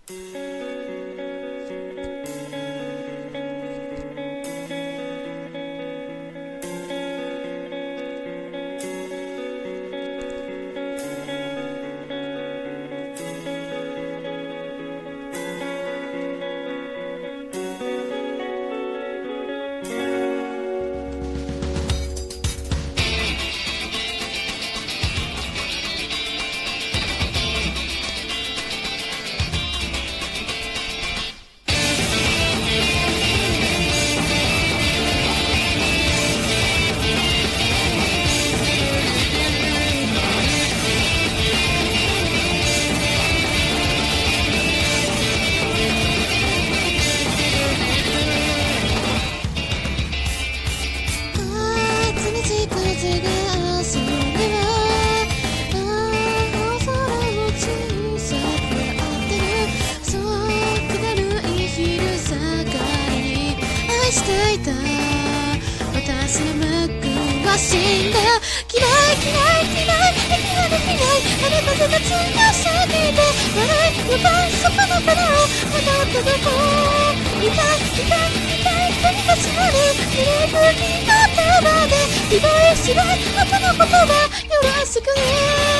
私のムックは死んだ。嫌い嫌い嫌い息ができない。雨風が強すぎて笑いやばいそこの殻を戻ったどこ。痛い痛い痛い何かしらる揺れる君の手までリバイスしない後のことはよろしくね。